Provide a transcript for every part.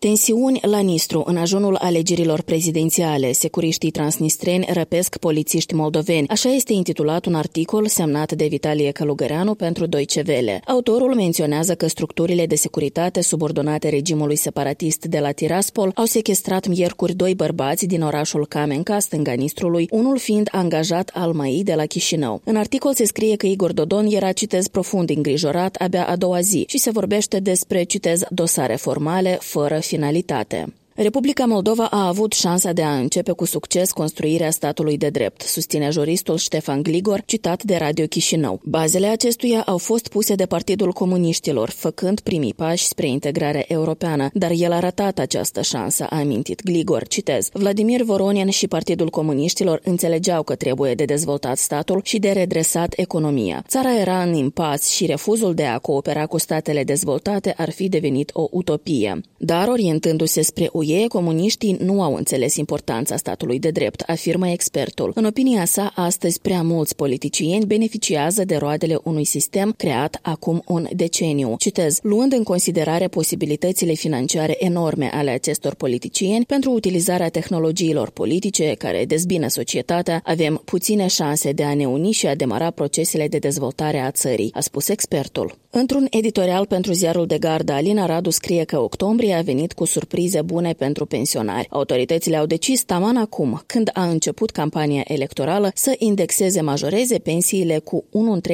Tensiuni la Nistru. În ajunul alegerilor prezidențiale, securiștii transnistreni răpesc polițiști moldoveni. Așa este intitulat un articol semnat de Vitalie Călugăreanu pentru Deutsche Welle. Autorul menționează că structurile de securitate subordonate regimului separatist de la Tiraspol au sechestrat miercuri 2 bărbați din orașul Kamenka, stânga Nistrului, unul fiind angajat al MAI de la Chișinău. În articol se scrie că Igor Dodon era, citez, profund îngrijorat abia a doua zi și se vorbește despre, citez, dosare formale fără finalitate. Republica Moldova a avut șansa de a începe cu succes construirea statului de drept, susține juristul Ștefan Gligor, citat de Radio Chișinău. Bazele acestuia au fost puse de Partidul Comuniștilor, făcând primii pași spre integrarea europeană, dar el a ratat această șansă, a amintit Gligor, citez. Vladimir Voronin și Partidul Comuniștilor înțelegeau că trebuie de dezvoltat statul și de redresat economia. Țara era în impas și refuzul de a coopera cu statele dezvoltate ar fi devenit o utopie. Dar, orientându-se spre UE, comuniștii nu au înțeles importanța statului de drept, afirmă expertul. În opinia sa, astăzi prea mulți politicieni beneficiază de roadele unui sistem creat acum un deceniu. Citez, luând în considerare posibilitățile financiare enorme ale acestor politicieni pentru utilizarea tehnologiilor politice care dezbină societatea, avem puține șanse de a ne uni și a demara procesele de dezvoltare a țării, a spus expertul. Într-un editorial pentru ziarul de gardă, Alina Radu scrie că octombrie a venit cu surprize bune pentru pensionari. Autoritățile au decis taman acum, când a început campania electorală, să indexeze majoreze pensiile cu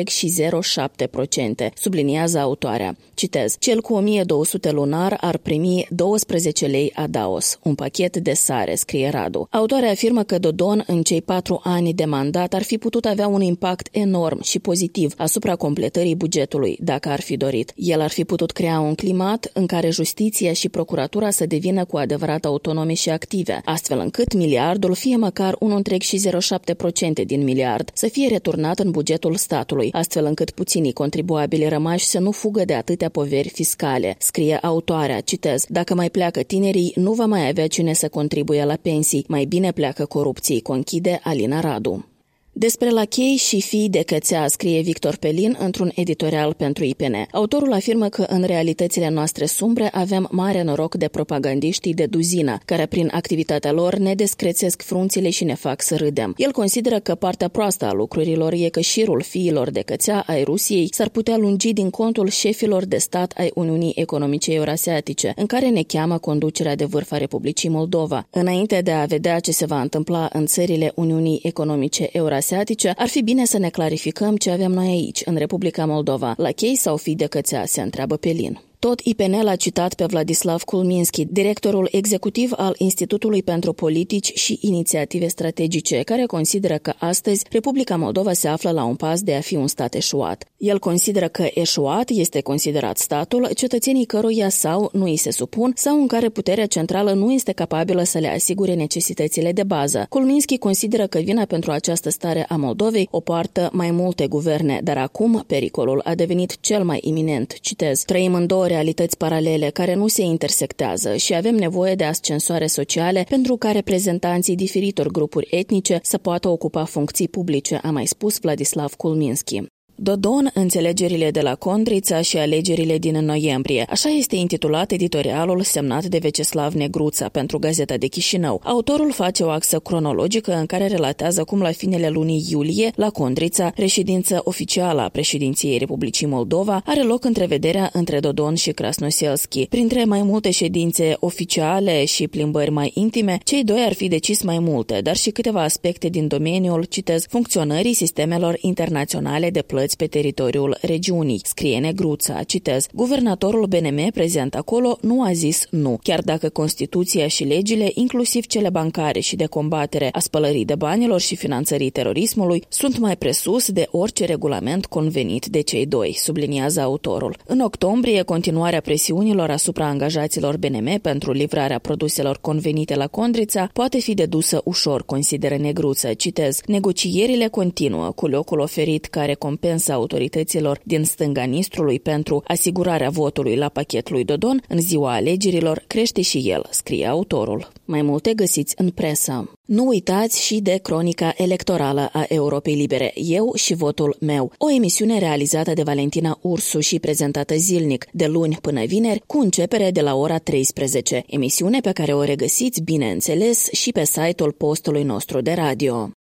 1,07%, subliniază autoarea. Citez, cel cu 1200 lunar ar primi 12 lei adaos, un pachet de sare, scrie Radu. Autoarea afirmă că Dodon, în cei 4 ani de mandat, ar fi putut avea un impact enorm și pozitiv asupra completării bugetului, dacă ar fi dorit. El ar fi putut crea un climat în care justiția și procuratura să devină cu adevărat autonome și active, astfel încât miliardul, fie măcar 1,07% din miliard, să fie returnat în bugetul statului, astfel încât puținii contribuabili rămași să nu fugă de atâtea poveri fiscale, scrie autoarea, citez, dacă mai pleacă tinerii, nu va mai avea cine să contribuie la pensii, mai bine pleacă corupției, conchide Alina Radu. Despre lachei și fii de cățea, scrie Victor Pelin într-un editorial pentru IPN. Autorul afirmă că în realitățile noastre sumbre avem mare noroc de propagandiștii de duzină, care prin activitatea lor ne descrețesc frunțile și ne fac să râdem. El consideră că partea proastă a lucrurilor e că șirul fiilor de cățea ai Rusiei s-ar putea lungi din contul șefilor de stat ai Uniunii Economice Eurasiatice, în care ne cheamă conducerea de vârf a Republicii Moldova. Înainte de a vedea ce se va întâmpla în țările Uniunii Economice Eurasiatice, ar fi bine să ne clarificăm ce avem noi aici, în Republica Moldova. Lachei sau fii de cățea, se întreabă Pelin. Tot IPN l-a citat pe Vladislav Kulminski, directorul executiv al Institutului pentru Politici și Inițiative Strategice, care consideră că astăzi Republica Moldova se află la un pas de a fi un stat eșuat. El consideră că eșuat este considerat statul, cetățenii căruia sau nu îi se supun sau în care puterea centrală nu este capabilă să le asigure necesitățile de bază. Kulminski consideră că vina pentru această stare a Moldovei o poartă mai multe guverne, dar acum pericolul a devenit cel mai iminent. Citez, trăim în două realități paralele care nu se intersectează și avem nevoie de ascensoare sociale pentru ca reprezentanții diferitor grupuri etnice să poată ocupa funcții publice, a mai spus Vladislav Kulminski. Dodon, înțelegerile de la Condrița și alegerile din noiembrie. Așa este intitulat editorialul semnat de Veceslav Negruța pentru Gazeta de Chișinău. Autorul face o axă cronologică în care relatează cum la finele lunii iulie, la Condrița, reședință oficială a președinției Republicii Moldova, are loc întrevederea între Dodon și Krasnoselski. Printre mai multe ședințe oficiale și plimbări mai intime, cei doi ar fi decis mai multe, dar și câteva aspecte din domeniul, citez, funcționării sistemelor internaționale de plăți pe teritoriul regiunii, scrie Negruța, citez, guvernatorul BNM prezent acolo nu a zis nu, chiar dacă Constituția și legile, inclusiv cele bancare și de combatere a spălării de banilor și finanțării terorismului, sunt mai presus de orice regulament convenit de cei doi, subliniază autorul. În octombrie, continuarea presiunilor asupra angajaților BNM pentru livrarea produselor convenite la Condrița poate fi dedusă ușor, consideră Negruța, citez, negocierile continuă cu locul oferit ca recompensă strânsă a autorităților din stânga Nistrului pentru asigurarea votului la pachet lui Dodon în ziua alegerilor crește și el, scrie autorul. Mai multe găsiți în presă. Nu uitați și de Cronica Electorală a Europei Libere, Eu și votul meu, o emisiune realizată de Valentina Ursu și prezentată zilnic, de luni până vineri, cu începere de la ora 13. Emisiune pe care o regăsiți, bineînțeles, și pe site-ul postului nostru de radio.